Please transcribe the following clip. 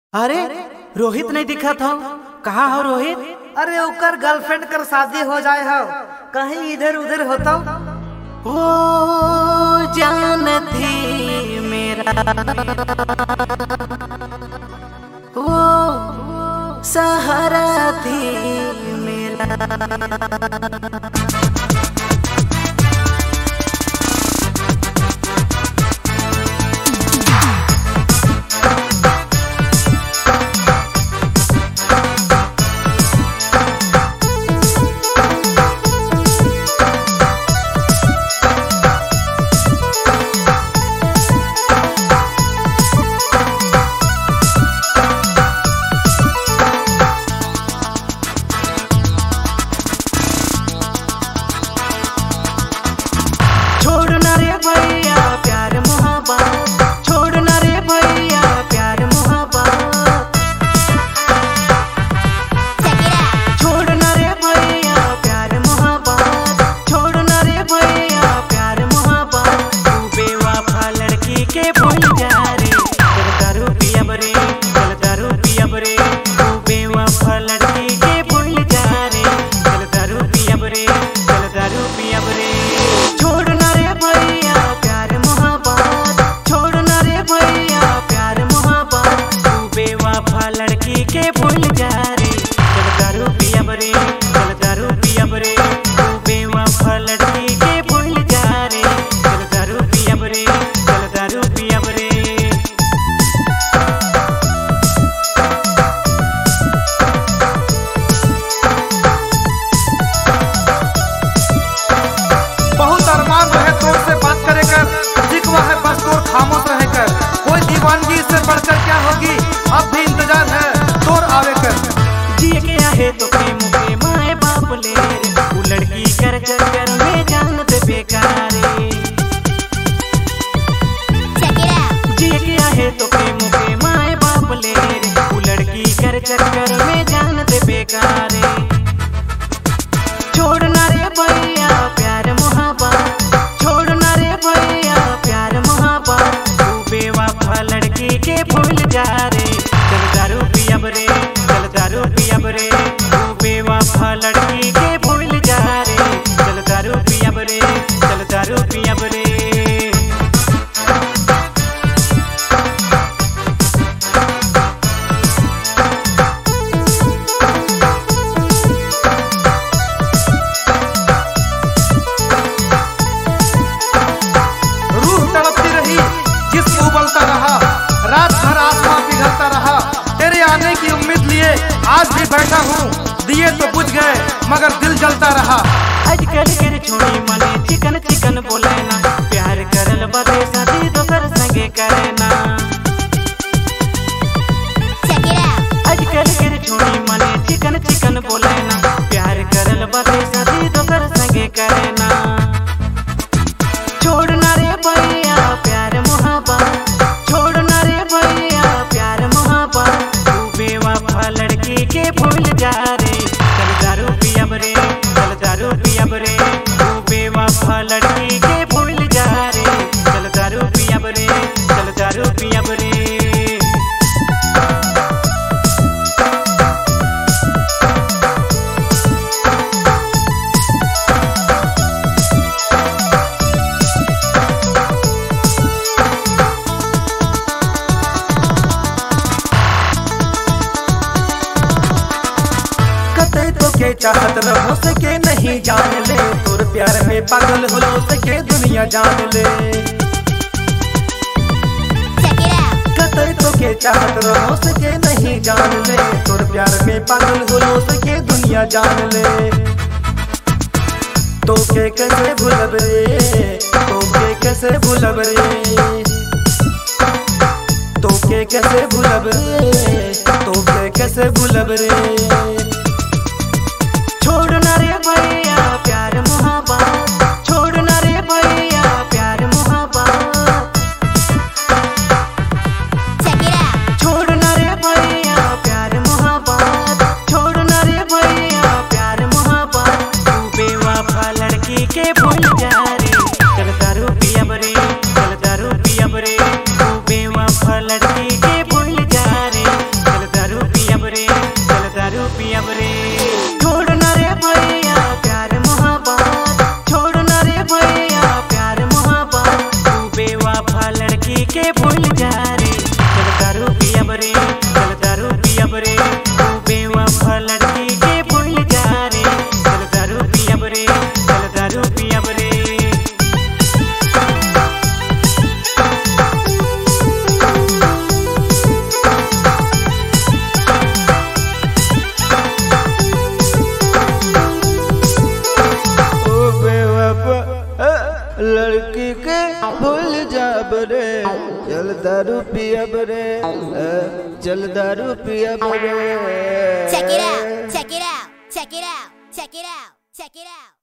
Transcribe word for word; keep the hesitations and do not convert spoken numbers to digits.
अरे रोहित नहीं दिखा था। कहाँ हो रोहित? अरे ओकर गर्लफ्रेंड कर शादी हो जाए हो, कहीं इधर उधर होता। वो जान थी मेरा, वो सहारा थी मेरा। दीवानगी से बढ़कर क्या होगी, अब भी इंतजार है तोर आवे कर। जिए के आहे तो के मुके माए बाप ले रे, वो लड़की कर चक्कर में जान दे बेकारे। जिए के आहे तो के मुके माए बाप ले रे, वो लड़की कर चक्कर में जान दे बेकारे। छोड़ना रे भैया प्यार मोहब्बत, छोड़ना रे भैया प्यार मोहब्बत, बेवफा लड़की के भूल जा रे। चल दारू पियब रे, चल दारू पियब रे, वो बेवफा लड़की के भूल जा रे। चल दारू पियब रे, चल दारू पियब रे। रूह तड़पती रही, जिस्म उबलता रहा, रात भर आसमां पिघलता रहा। तेरे आने की उम्मीद लिए आज भी बैठा हूँ, दिए तो बुझ गए मगर दिल जलता रहा। आजकल के छोड़ी मने चिकन चिकन बोले ना, प्यार करल बदे शादी दोसर संगे करे ना। आजकल के छोड़ी मने चिकन चिकन बोले ना, प्यार करल बदे शादी दोसर संगे करे ना। छोड़ना रे भैया प्यार मोहब्बत, छोड़ना रे भैया प्यार मोहब्बत, तू बेवफा लड़की के भूल जा रे। चल दारू पियब रे, चल दारू पियब रे, तू बेवफा लड़की के भूल जा रे। चल दारू पियब रे, चल दारू पियब रे। के चाहत रहो सके नहीं जान ले, तोर प्यार में पागल हो सके दुनिया जान ले। कतई तो के चाहत रहो सके नहीं जान ले, तोर प्यार में पागल हो सके दुनिया जान ले। तो के कैसे भूलब रे, तो के कैसे भूलब रे, तो के कैसे भूलब रे, तो के कैसे भूलब रे। छोड़ना रे भैया प्यार मोहब्बत, छोड़ना रे भैया प्यार मोहब्बत, छोड़ना रे भैया प्यार मोहब्बत, छोड़ना रे भैया प्यार मोहब्बत, तू बेवफा लड़की के भूल जा रे। चल दारू पियब रे, चल दारू पियब रे, तू बेवफा लड़की के भूल जा रे। के भूल जा रे। चल दारू पियब रे, चल दारू पियब रे, तू बेवफा लड़की के भूल जा रे। चल दारू पियब रे, चल दारू पियब रे। लड़की के भूल जाब रे, चल दारू पियब रे, चल दारू पियब रे। Check it out, check it out, check it out, check it out, check it out.